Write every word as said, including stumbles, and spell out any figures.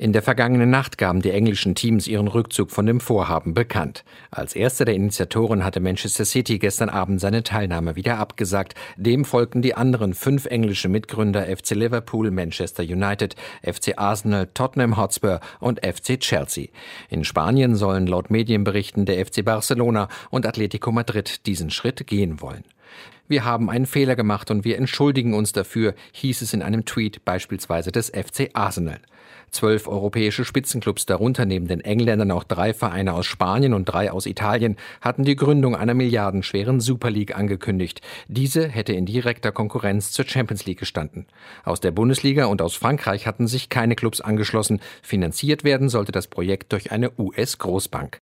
In der vergangenen Nacht gaben die englischen Teams ihren Rückzug von dem Vorhaben bekannt. Als erster der Initiatoren hatte Manchester City gestern Abend seine Teilnahme wieder abgesagt. Dem folgten die anderen fünf englische Mitgründer F C Liverpool, Manchester United, F C Arsenal, Tottenham Hotspur und F C Chelsea. In Spanien sollen laut Medienberichten der F C Barcelona und Atletico Madrid diesen Schritt gehen wollen. Wir haben einen Fehler gemacht und wir entschuldigen uns dafür, hieß es in einem Tweet beispielsweise des F C Arsenal. Zwölf europäische Spitzenclubs, darunter neben den Engländern auch drei Vereine aus Spanien und drei aus Italien, hatten die Gründung einer milliardenschweren Super League angekündigt. Diese hätte in direkter Konkurrenz zur Champions League gestanden. Aus der Bundesliga und aus Frankreich hatten sich keine Clubs angeschlossen. Finanziert werden sollte das Projekt durch eine U S-Großbank.